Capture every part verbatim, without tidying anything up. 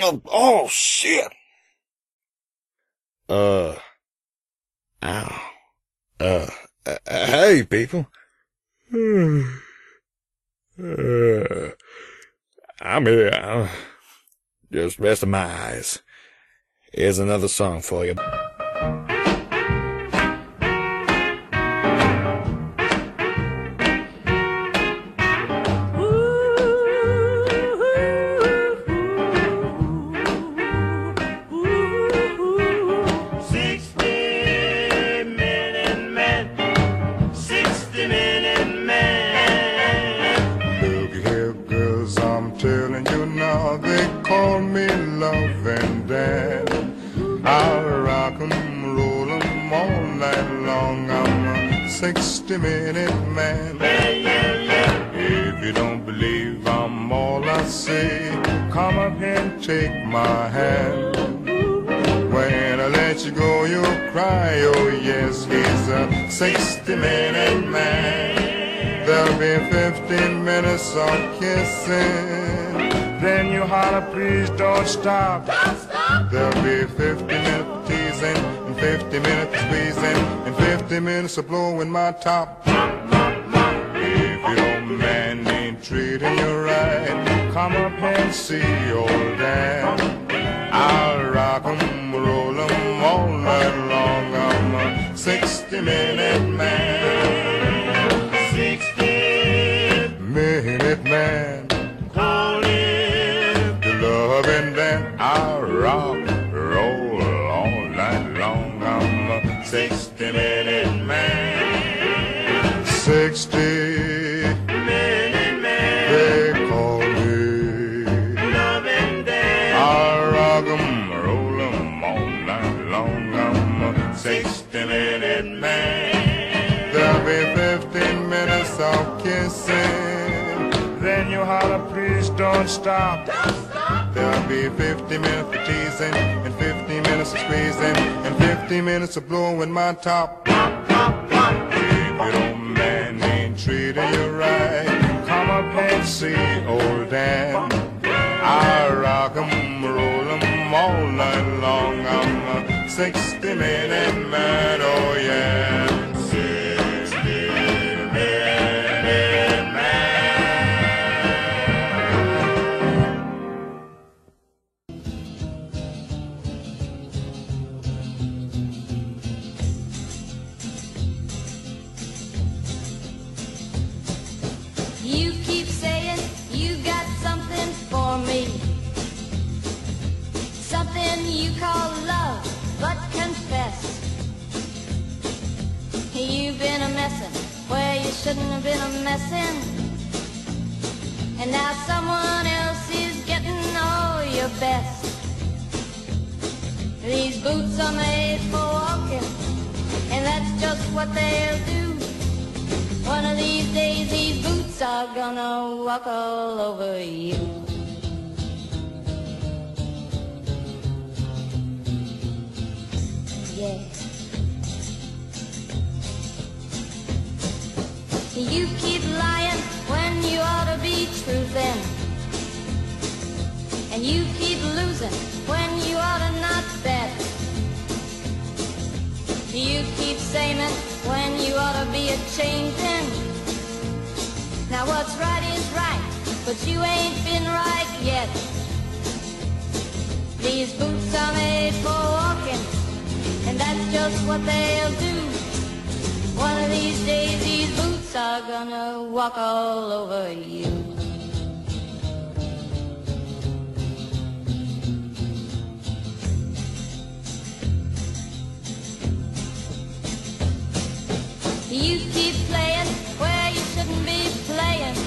Oh, oh shit. Uh, ow. Uh, uh, hey, people. Uh, I'm here. I'm just resting my eyes. Here's another song for you. Telling you now, they call me love and dad. I'll rock 'em, roll 'em all night long. I'm a sixty minute man. If you don't believe I'm all I say, come up and take my hand. When I let you go, you'll cry, oh yes, he's a sixty minute man. There'll be fifteen minutes of kissing. Then you holler, please don't stop. Don't stop. There'll be fifty minutes of teasing, and fifty minutes of squeezing, and fifty minutes of blowing my top. If your man ain't treating you right, come up and see old dad. I'll rock 'em, roll 'em all night long. I'm a sixty minute man. Minute man, Call it the loving then I'll rock, roll all night long. I'm a sixty minute man. Sixty minute man. they call me Loving Dan. I'll rock 'em, roll 'em all night long. I'm a sixty minute man. There'll be fifteen minutes of kissing. Then you holler, please don't stop. Don't stop. There'll be fifty minutes of teasing, and fifty minutes of squeezing, and fifty minutes of blowing my top. If your man ain't treating you right, come up and see old Dan. I'll rock 'em, roll 'em all night long. I'm a sixty minute man, oh yeah. You keep saying you got something for me, something you call love, but confess you've been a messin' where you shouldn't have been a messin', and now someone else is getting all your best. These boots are made for walking, and that's just what they'll do. One of these days these boots are gonna walk all over you. Yeah. You keep lying when you ought to be truthin', and you keep losing when you ought to not bet. You keep saying when you ought to be a changin'. Now what's right is right, but you ain't been right yet. These boots are made for walking, and that's just what they'll do. One of these days these boots are gonna walk all over you. You keep playing where you shouldn't be playing,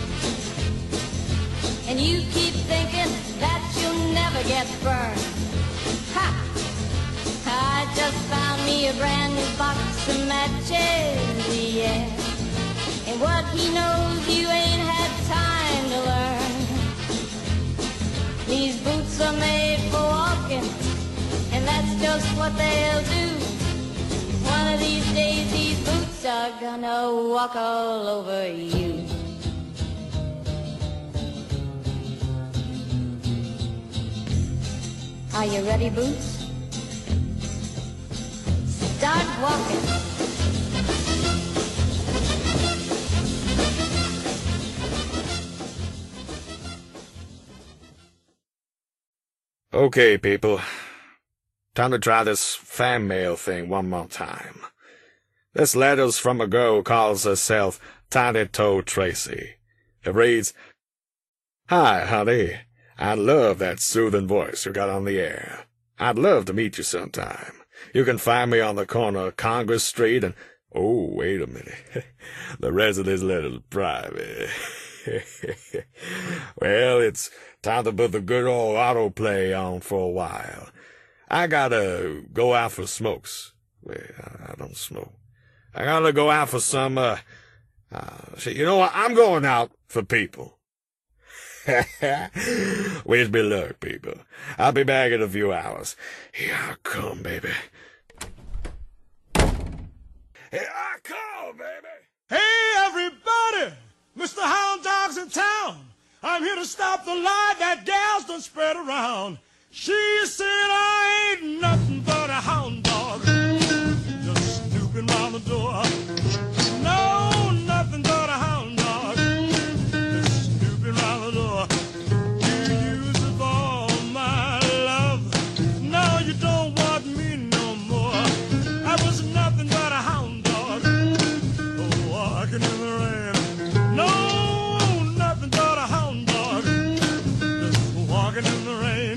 and you keep thinking that you'll never get burned. Ha! I just found me a brand new box of matches, yeah. And what he knows you ain't had time to learn. These boots are made for walking, and that's just what they'll do. One of these days these boots are gonna walk all over you. Are you ready, Boots? Start walking. Okay, people. Time to try this fan mail thing one more time. This letter's from a girl who calls herself Tiny Toe Tracy. It reads, "Hi, honey. I love that soothing voice you got on the air. I'd love to meet you sometime. You can find me on the corner of Congress Street and—" Oh, wait a minute. The rest of this letter's private. Well, it's time to put the good old autoplay on for a while. I gotta go out for smokes. Well, I don't smoke. I gotta go out for some, uh, uh, see, you know what? I'm going out for people. Wish me luck, people. I'll be back in a few hours. Here I come, baby. Here I come, baby. Hey, everybody! Mister Hound Dog's in town. I'm here to stop the lie that gals done spread around. She said I ain't nothing but a hound dog, just snooping round the door. No, nothing but a hound dog, just snooping round the door. You used up all my love, now you don't want me no more. I was nothing but a hound dog, oh, walking in the rain. No, nothing but a hound dog, just walking in the rain.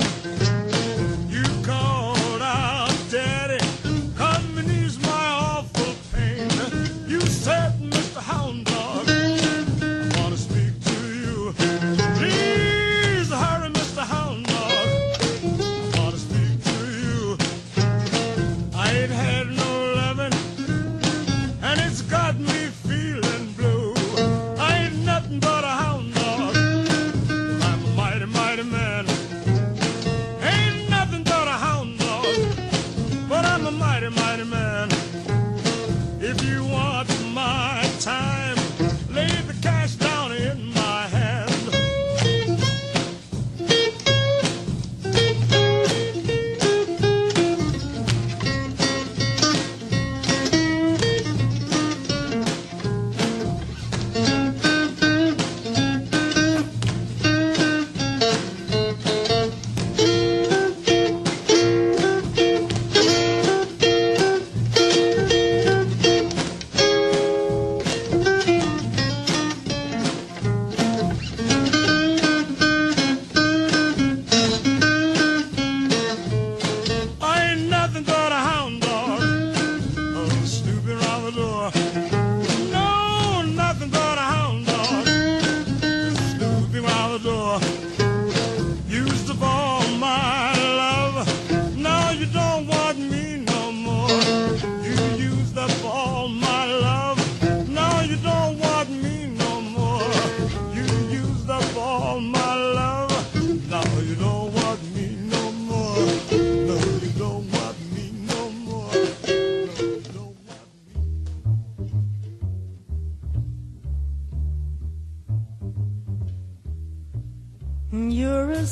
You're a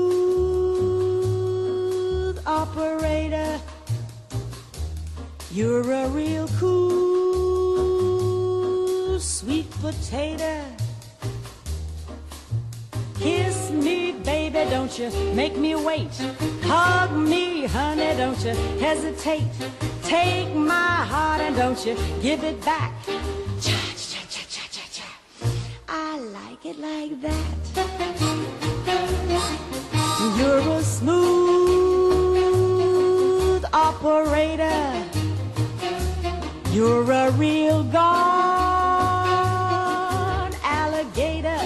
smooth operator. You're a real cool sweet potato. Kiss me, baby, don't you make me wait. Hug me, honey, don't you hesitate. Take my heart and don't you give it back. Cha-cha-cha-cha-cha-cha. I like it like that. You're a smooth operator. You're a real gone alligator.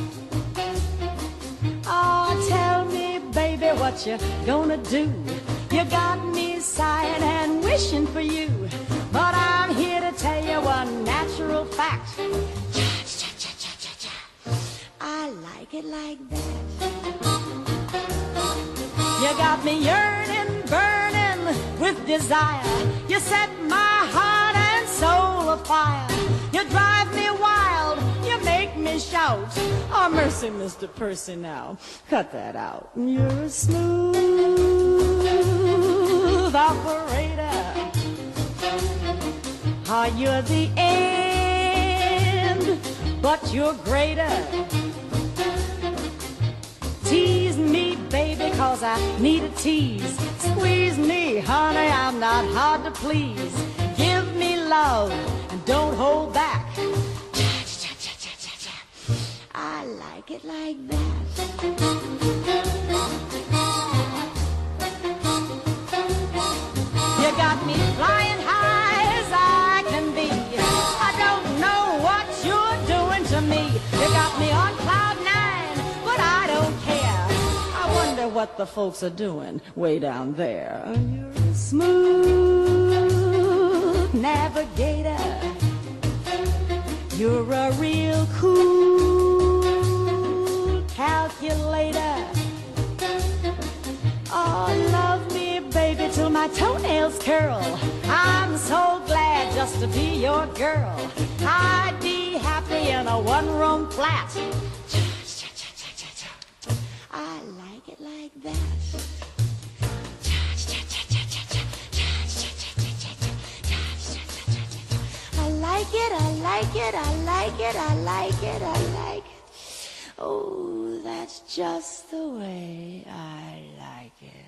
Oh, tell me, baby, what you gonna do? You got me sighing and wishing for you, but I'm here to tell you one natural fact. Cha-cha-cha-cha-cha-cha. I like it like that. You got me yearning, burning with desire. You set my heart and soul afire. You drive me wild, you make me shout. Oh, mercy, Mister Percy, now, cut that out. You're a smooth smooth operator. Ah, you're the end, but you're greater. Tease me, baby, cause I need a tease. Squeeze me, honey, I'm not hard to please. Give me love and don't hold back. I like it like that. You got me flying high as I can be. I don't know what you're doing to me. You got me on cloud nine, but I don't care. I wonder what the folks are doing way down there. You're a smooth navigator. You're a real cool calculator. Oh, love me, baby, till my toenails curl. I'm so glad just to be your girl. I'd be happy in a one-room flat. I like it like that. I like it, I like it, I like it, I like it, I like it. Oh, that's just the way I like it.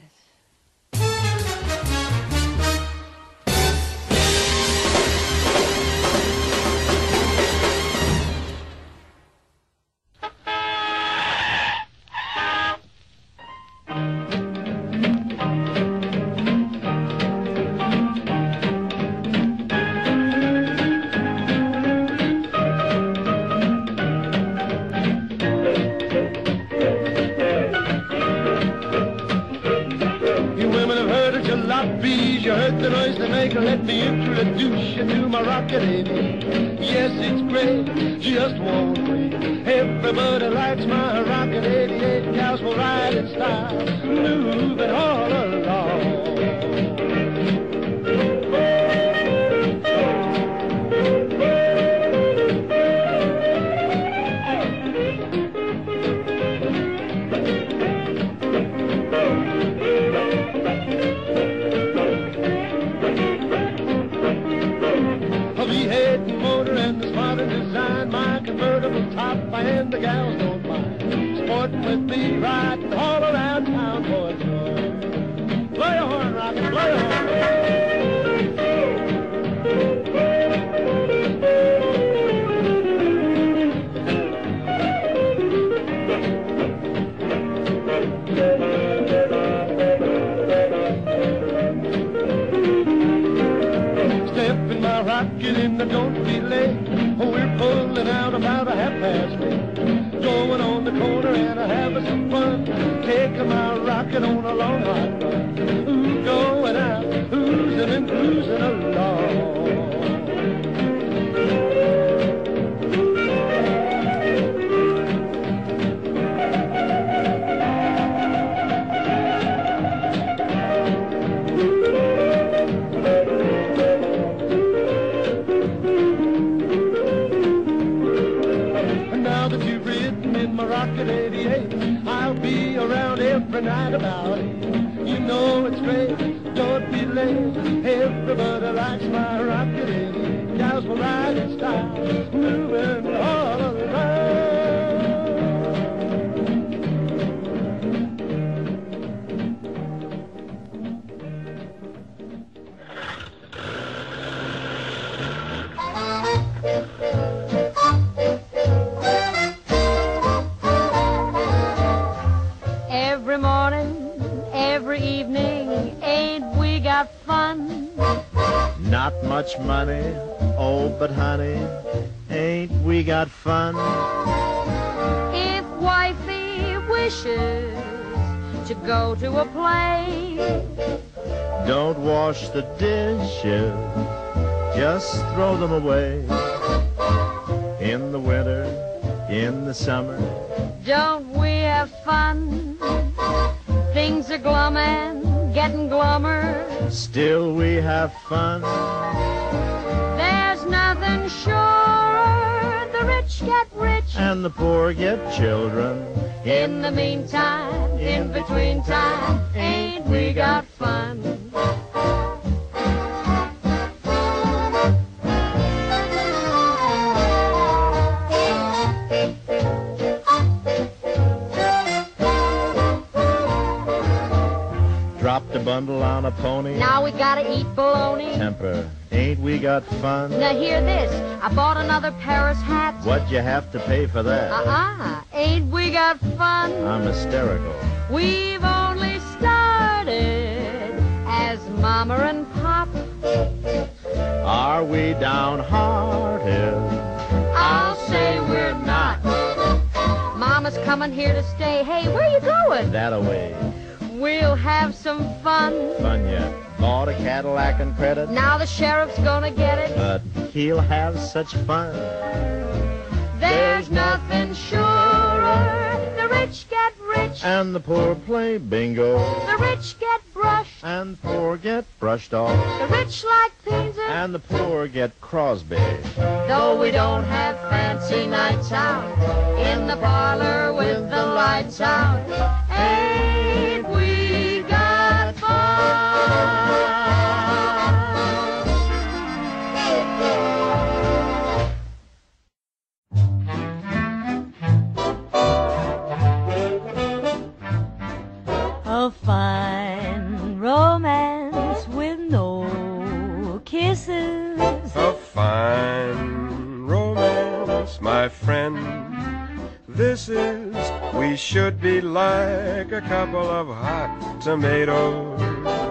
You heard the noise they make, let me introduce you to my rocket lady. Yes, it's great, just won't wait. Everybody likes my rocket eighty-eight. Cows will ride in style, moving all along. And the gals don't mind sporting with me, riding all around town for a joy. Play a horn, Rocket, play a horn. Step in my rocket and don't be late. Oh, we're pulling out about a half past eight. Going on the corner and a having some fun. Taking my rocket on a long hot run. Ooh, going out, oozing and cruising along. eighty-eight, I'll be around every night about eight. You know it's great, don't be late. Everybody likes my rocket eighty-eight. Gals will ride in style, moving all around. Every morning, every evening, ain't we got fun? Not much money, oh, but honey, ain't we got fun? If wifey wishes to go to a play, don't wash the dishes, just throw them away. In the winter, in the summer, don't we have fun? Things are glum and getting glummer. Still we have fun. There's nothing surer. The rich get rich and the poor get children. In the meantime, in between time, ain't we got fun? a bundle on a pony. Now we gotta eat bologna. Temper, ain't we got fun? Now hear this, I bought another Paris hat. What'd you have to pay for that? Uh-uh, ain't we got fun? I'm hysterical. We've only started as Mama and Pop. Are we downhearted? I'll say we're not. Mama's coming here to stay. Hey, where you going? That-a-way. We'll have some fun. Fun yet. Bought a Cadillac and credit. Now the sheriff's gonna get it. But he'll have such fun. There's nothing surer. The rich get rich. And the poor play bingo. The rich get brushed. And the poor get brushed off. The rich like pizza. And the poor get Crosby. Though we don't have fancy nights out in the parlor with the lights out, ain't we got fun? A fine romance with no kisses. A fine romance, my friend. This is, we should be like a couple of hot tomatoes.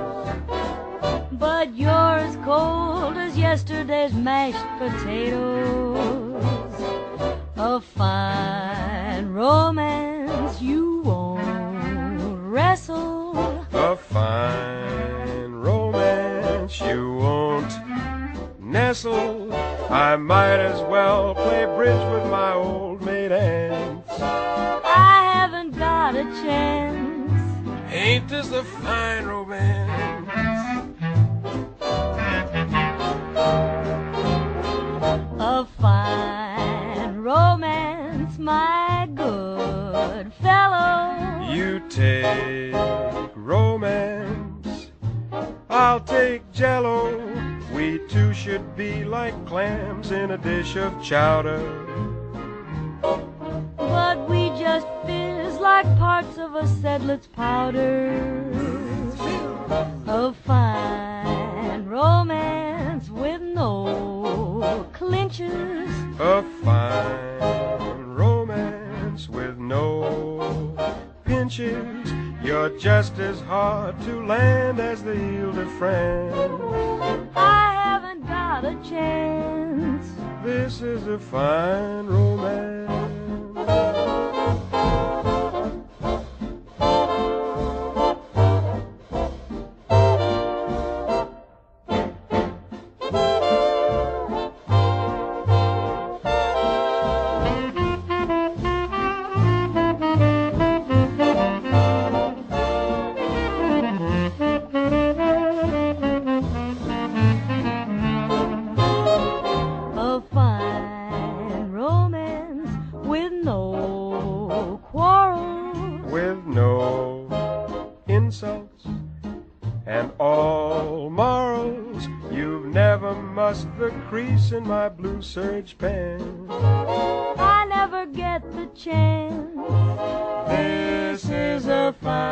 But you're as cold as yesterday's mashed potatoes. A fine romance you won't wrestle. A fine romance you won't nestle. I might as well play bridge with my old maid Aunt. I haven't got a chance. Ain't this a fine romance? A fine romance, my good fellow. You take romance, I'll take Jell-O. We two should be like clams in a dish of chowder. But we just fizz like parts of a seidlitz powder. A fine romance with no clinches. A fine romance with no pinches. You're just as hard to land as the Ile de France. I haven't got a chance. This is a fine romance. The crease in my blue serge pants. I never get the chance. This is a fine